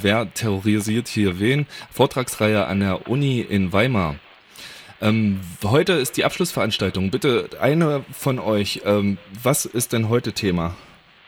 Wer terrorisiert hier wen? Vortragsreihe an der Uni in Weimar. Heute ist die Abschlussveranstaltung. Bitte eine von euch, was ist denn heute Thema?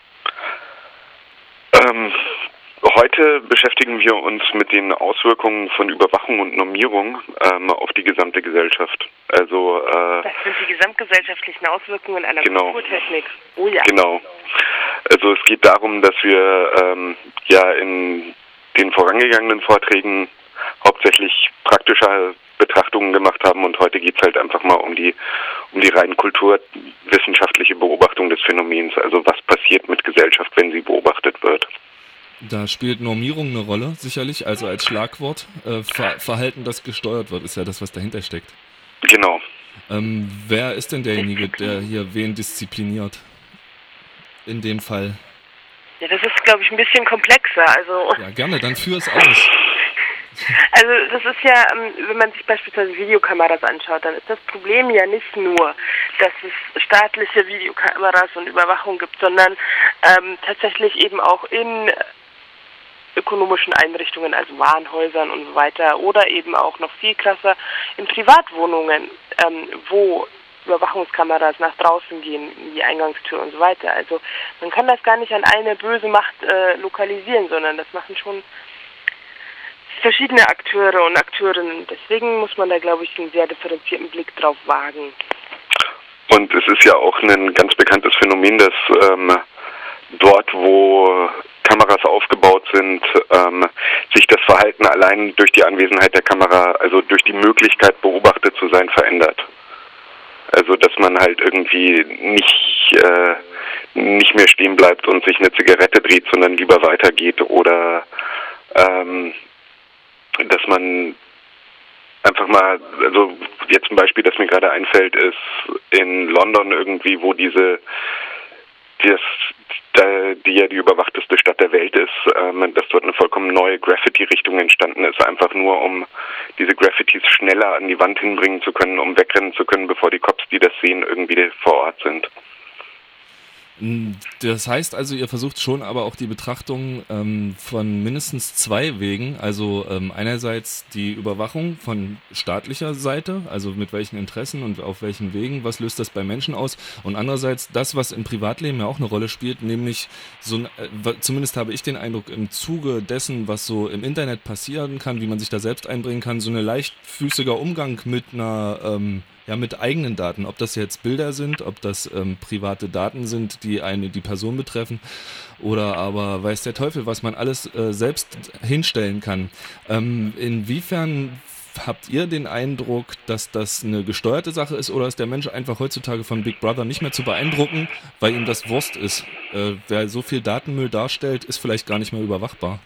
Heute beschäftigen wir uns mit den Auswirkungen von Überwachung und Normierung auf die gesamte Gesellschaft. Also das sind die gesamtgesellschaftlichen Auswirkungen einer Kulturtechnik. Oh ja. Genau. Also es geht darum, dass wir in den vorangegangenen Vorträgen hauptsächlich praktische Betrachtungen gemacht haben und heute geht es halt einfach mal um die rein kulturwissenschaftliche Beobachtung des Phänomens. Also was passiert mit Gesellschaft, wenn sie beobachtet wird. Da spielt Normierung eine Rolle, sicherlich, also als Schlagwort. Verhalten, das gesteuert wird, ist ja das, was dahinter steckt. Genau. Wer ist denn derjenige, der hier wen diszipliniert? In dem Fall. Ja, das ist, glaube ich, ein bisschen komplexer. Also ja, gerne, dann führ es aus. Also das ist ja, wenn man sich beispielsweise Videokameras anschaut, dann ist das Problem ja nicht nur, dass es staatliche Videokameras und Überwachung gibt, sondern tatsächlich eben auch in ökonomischen Einrichtungen, also Warenhäusern und so weiter, oder eben auch noch viel krasser in Privatwohnungen, wo Überwachungskameras nach draußen gehen, in die Eingangstür und so weiter. Also man kann das gar nicht an eine böse Macht lokalisieren, sondern das machen schon verschiedene Akteure und Akteurinnen. Deswegen muss man da, glaube ich, einen sehr differenzierten Blick drauf wagen. Und es ist ja auch ein ganz bekanntes Phänomen, dass dort, wo Kameras aufgebaut sind, sich das Verhalten allein durch die Anwesenheit der Kamera, also durch die Möglichkeit, beobachtet zu sein, verändert. Also, dass man halt irgendwie nicht mehr stehen bleibt und sich eine Zigarette dreht, sondern lieber weitergeht oder dass man einfach mal, also jetzt ein Beispiel, das mir gerade einfällt, ist in London irgendwie, wo die ja die überwachteste Stadt der Welt ist, dass dort eine vollkommen neue Graffiti-Richtung entstanden ist, einfach nur um diese Graffitis schneller an die Wand hinbringen zu können, um wegrennen zu können, bevor die Cops, die das sehen, irgendwie vor Ort sind. Das heißt also, ihr versucht schon aber auch die Betrachtung von mindestens zwei Wegen, also einerseits die Überwachung von staatlicher Seite, also mit welchen Interessen und auf welchen Wegen, was löst das bei Menschen aus, und andererseits das, was im Privatleben ja auch eine Rolle spielt, nämlich zumindest habe ich den Eindruck, im Zuge dessen, was so im Internet passieren kann, wie man sich da selbst einbringen kann, so ein leichtfüßiger Umgang mit mit eigenen Daten, ob das jetzt Bilder sind, ob das private Daten sind, die die Person betreffen, oder aber weiß der Teufel, was man alles selbst hinstellen kann. Inwiefern habt ihr den Eindruck, dass das eine gesteuerte Sache ist, oder ist der Mensch einfach heutzutage von Big Brother nicht mehr zu beeindrucken, weil ihm das Wurst ist? Wer so viel Datenmüll darstellt, ist vielleicht gar nicht mehr überwachbar.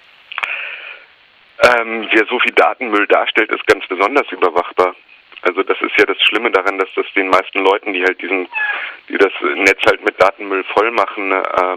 Wer so viel Datenmüll darstellt, ist ganz besonders überwachbar. Also das ist ja das Schlimme daran, dass das den meisten Leuten, die halt die das Netz halt mit Datenmüll voll machen,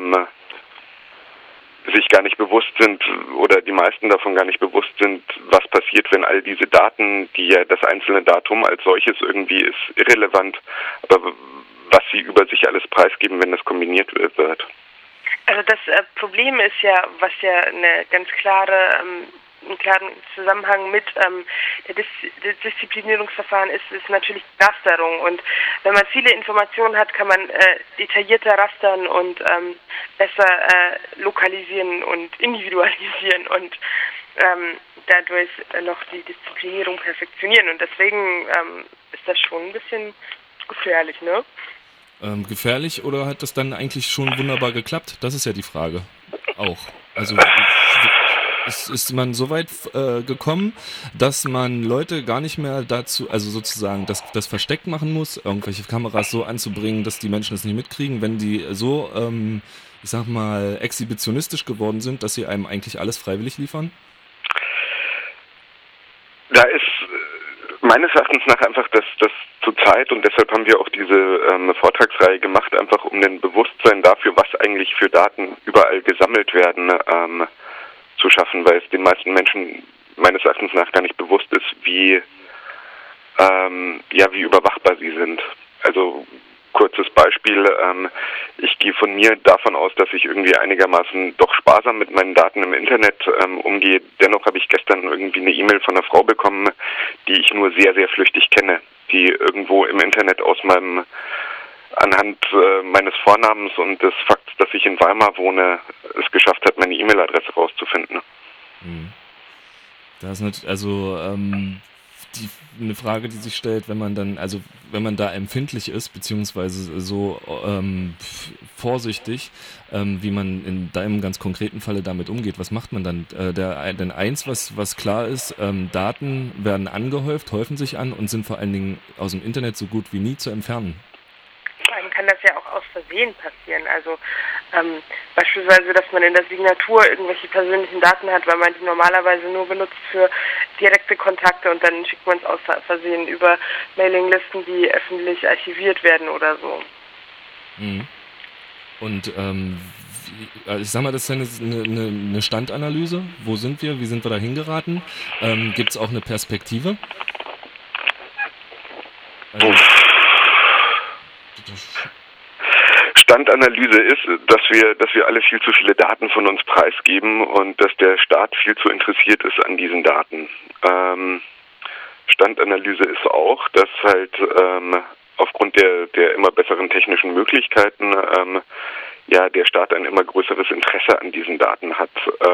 sich gar nicht bewusst sind oder die meisten davon gar nicht bewusst sind, was passiert, wenn all diese Daten, die ja das einzelne Datum als solches irgendwie ist irrelevant, aber was sie über sich alles preisgeben, wenn das kombiniert wird. Also das Problem ist ja, was ja eine ganz einen klaren Zusammenhang mit der Disziplinierungsverfahren ist natürlich die Rasterung. Und wenn man viele Informationen hat, kann man detaillierter rastern und besser lokalisieren und individualisieren und dadurch noch die Disziplinierung perfektionieren. Und deswegen ist das schon ein bisschen gefährlich, ne? Gefährlich, oder hat das dann eigentlich schon wunderbar geklappt? Das ist ja die Frage auch. Also ist man so weit gekommen, dass man Leute gar nicht mehr dazu, also sozusagen das versteckt machen muss, irgendwelche Kameras so anzubringen, dass die Menschen das nicht mitkriegen, wenn die so, ich sag mal, exhibitionistisch geworden sind, dass sie einem eigentlich alles freiwillig liefern? Da ist meines Erachtens nach einfach das zur Zeit, und deshalb haben wir auch diese Vortragsreihe gemacht, einfach um ein Bewusstsein dafür, was eigentlich für Daten überall gesammelt werden, zu schaffen, weil es den meisten Menschen meines Erachtens nach gar nicht bewusst ist, wie überwachbar sie sind. Also kurzes Beispiel. Ich gehe von mir davon aus, dass ich irgendwie einigermaßen doch sparsam mit meinen Daten im Internet umgehe. Dennoch habe ich gestern irgendwie eine E-Mail von einer Frau bekommen, die ich nur sehr, sehr flüchtig kenne, die irgendwo im Internet anhand meines Vornamens und des Fakts, dass ich in Weimar wohne, es geschafft hat, meine E-Mail-Adresse rauszufinden. Das ist natürlich, eine Frage, die sich stellt, wenn man da empfindlich ist, beziehungsweise so vorsichtig, wie man in deinem ganz konkreten Falle damit umgeht. Was macht man dann? Denn eins, was klar ist, Daten werden angehäuft, häufen sich an und sind vor allen Dingen aus dem Internet so gut wie nie zu entfernen. Vor allem kann das ja auch aus Versehen passieren. Also beispielsweise, dass man in der Signatur irgendwelche persönlichen Daten hat, weil man die normalerweise nur benutzt für direkte Kontakte und dann schickt man es aus Versehen über Mailinglisten, die öffentlich archiviert werden oder so. Und ich sag mal, das ist eine Standanalyse. Wo sind wir? Wie sind wir da hingeraten? Gibt es auch eine Perspektive? Standanalyse ist, dass wir alle viel zu viele Daten von uns preisgeben und dass der Staat viel zu interessiert ist an diesen Daten. Standanalyse ist auch, dass halt aufgrund der immer besseren technischen Möglichkeiten der Staat ein immer größeres Interesse an diesen Daten hat.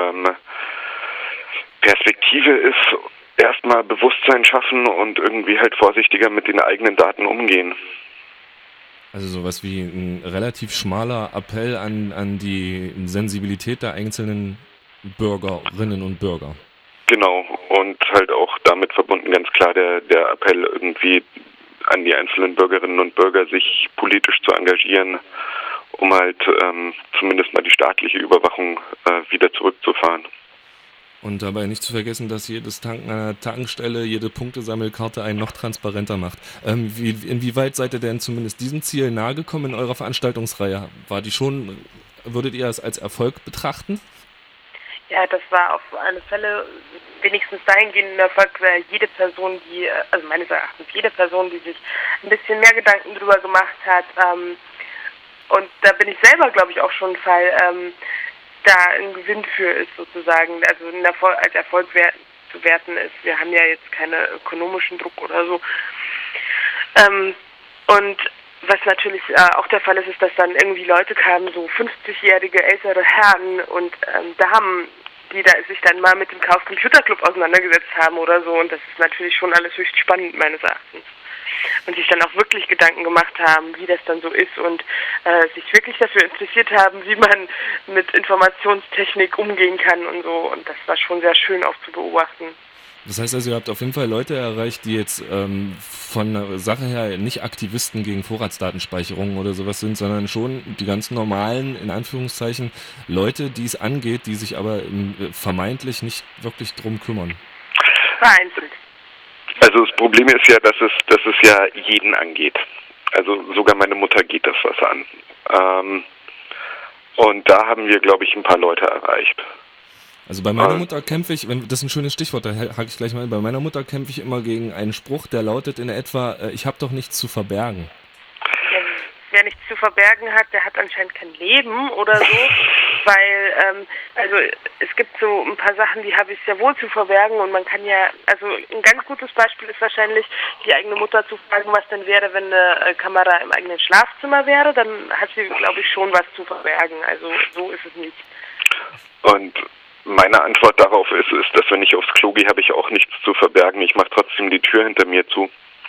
Perspektive ist erstmal Bewusstsein schaffen und irgendwie halt vorsichtiger mit den eigenen Daten umgehen. Also sowas wie ein relativ schmaler Appell an die Sensibilität der einzelnen Bürgerinnen und Bürger. Genau, und halt auch damit verbunden ganz klar der Appell irgendwie an die einzelnen Bürgerinnen und Bürger, sich politisch zu engagieren, um halt zumindest mal die staatliche Überwachung wieder zurückzufahren. Und dabei nicht zu vergessen, dass jedes Tanken an einer Tankstelle, jede Punktesammelkarte einen noch transparenter macht. Inwieweit seid ihr denn zumindest diesem Ziel nahegekommen in eurer Veranstaltungsreihe? Würdet ihr es als Erfolg betrachten? Ja, das war auf alle Fälle wenigstens dahingehend ein Erfolg, weil meines Erachtens jede Person, die sich ein bisschen mehr Gedanken drüber gemacht hat, und da bin ich selber, glaube ich, auch schon ein Fall, da ein Gewinn für ist sozusagen, also als Erfolg zu werten ist. Wir haben ja jetzt keinen ökonomischen Druck oder so. Und was natürlich auch der Fall ist, ist, dass dann irgendwie Leute kamen, so 50-jährige ältere Herren und Damen, die da sich dann mal mit dem Chaos Computer Club auseinandergesetzt haben oder so. Und das ist natürlich schon alles höchst spannend meines Erachtens. Und sich dann auch wirklich Gedanken gemacht haben, wie das dann so ist und sich wirklich dafür interessiert haben, wie man mit Informationstechnik umgehen kann und so. Und das war schon sehr schön auch zu beobachten. Das heißt also, ihr habt auf jeden Fall Leute erreicht, die jetzt von der Sache her nicht Aktivisten gegen Vorratsdatenspeicherung oder sowas sind, sondern schon die ganz normalen, in Anführungszeichen, Leute, die es angeht, die sich aber vermeintlich nicht wirklich drum kümmern. Vereinzelt. Also das Problem ist ja, dass es ja jeden angeht. Also sogar meine Mutter geht das was an. Und da haben wir, glaube ich, ein paar Leute erreicht. Also bei meiner Mutter kämpfe ich, das ist ein schönes Stichwort, da hake ich gleich mal hin, bei meiner Mutter kämpfe ich immer gegen einen Spruch, der lautet in etwa, ich habe doch nichts zu verbergen. Wer nichts zu verbergen hat, der hat anscheinend kein Leben oder so, weil es gibt so ein paar Sachen, die habe ich sehr wohl zu verbergen und man kann ja, also ein ganz gutes Beispiel ist wahrscheinlich, die eigene Mutter zu fragen, was denn wäre, wenn eine Kamera im eigenen Schlafzimmer wäre, dann hat sie, glaube ich, schon was zu verbergen, also so ist es nicht. Und meine Antwort darauf ist, dass wenn ich aufs Klo gehe, habe ich auch nichts zu verbergen, ich mache trotzdem die Tür hinter mir zu.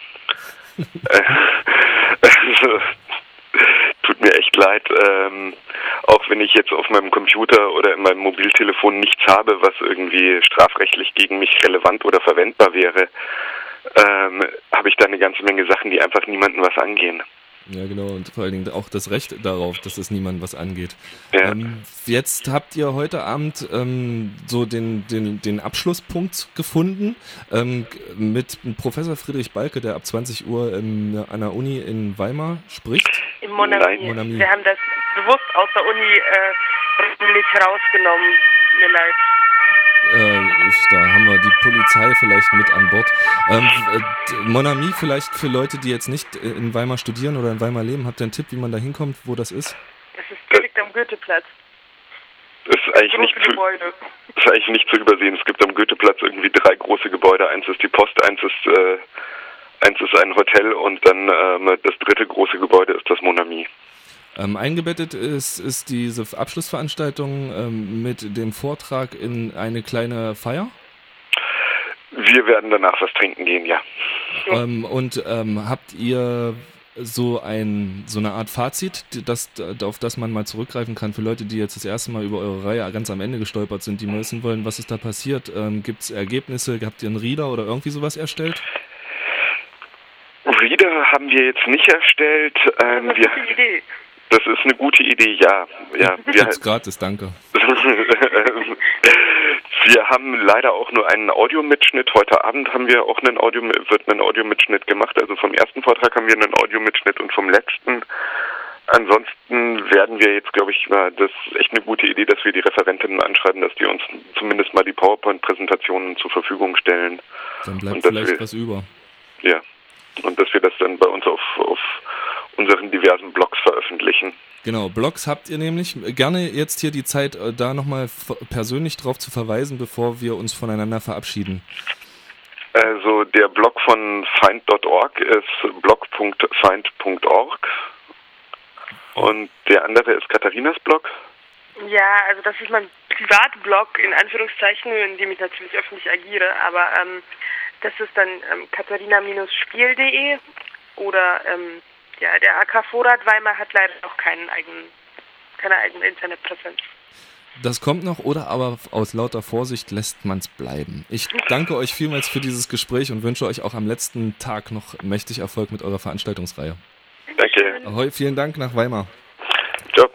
Tut mir echt leid, auch wenn ich jetzt auf meinem Computer oder in meinem Mobiltelefon nichts habe, was irgendwie strafrechtlich gegen mich relevant oder verwendbar wäre, habe ich da eine ganze Menge Sachen, die einfach niemandem was angehen. Ja, genau, und vor allen Dingen auch das Recht darauf, dass es niemandem was angeht. Ja. Jetzt habt ihr heute Abend so den Abschlusspunkt gefunden mit Professor Friedrich Balke, der ab 20 Uhr an der Uni in Weimar spricht. Im Monami. Wir haben das bewusst aus der Uni nicht rausgenommen. Mir leid. Da haben wir die Polizei vielleicht mit an Bord. Mon Ami, vielleicht für Leute, die jetzt nicht in Weimar studieren oder in Weimar leben, habt ihr einen Tipp, wie man da hinkommt, wo das ist? Es ist direkt am Goetheplatz. Ist eigentlich nicht zu übersehen. Es gibt am Goetheplatz irgendwie 3 große Gebäude. Eins ist die Post, eins ist ein Hotel und dann das dritte große Gebäude ist das Mon Ami. Eingebettet ist diese Abschlussveranstaltung mit dem Vortrag in eine kleine Feier? Wir werden danach was trinken gehen, ja. Habt ihr so eine Art Fazit, auf das man mal zurückgreifen kann für Leute, die jetzt das erste Mal über eure Reihe ganz am Ende gestolpert sind, die mal wissen wollen, was ist da passiert? Gibt es Ergebnisse? Habt ihr einen Reader oder irgendwie sowas erstellt? Reader haben wir jetzt nicht erstellt. Das ist eine gute Idee, ja. Jetzt gratis, danke. Wir haben leider auch nur einen Audiomitschnitt. Heute Abend wird ein Audiomitschnitt gemacht. Also vom ersten Vortrag haben wir einen Audiomitschnitt und vom letzten. Ansonsten werden wir jetzt, glaube ich, das ist echt eine gute Idee, dass wir die Referentinnen anschreiben, dass die uns zumindest mal die PowerPoint-Präsentationen zur Verfügung stellen. Dann bleibt vielleicht was über. Ja, und dass wir das dann bei uns auf unseren diversen Blogs veröffentlichen. Genau, Blogs habt ihr nämlich. Gerne jetzt hier die Zeit, da nochmal persönlich drauf zu verweisen, bevor wir uns voneinander verabschieden. Also der Blog von Feind.org ist blog.feind.org und der andere ist Katharinas Blog. Ja, also das ist mein Privatblog, in Anführungszeichen, in dem ich natürlich öffentlich agiere, aber das ist dann katharina-spiel.de oder der AK Vorrat Weimar hat leider noch keine eigene Internetpräsenz. Das kommt noch, oder aber aus lauter Vorsicht lässt man es bleiben. Ich danke euch vielmals für dieses Gespräch und wünsche euch auch am letzten Tag noch mächtig Erfolg mit eurer Veranstaltungsreihe. Danke. Ahoi, vielen Dank nach Weimar. Ciao.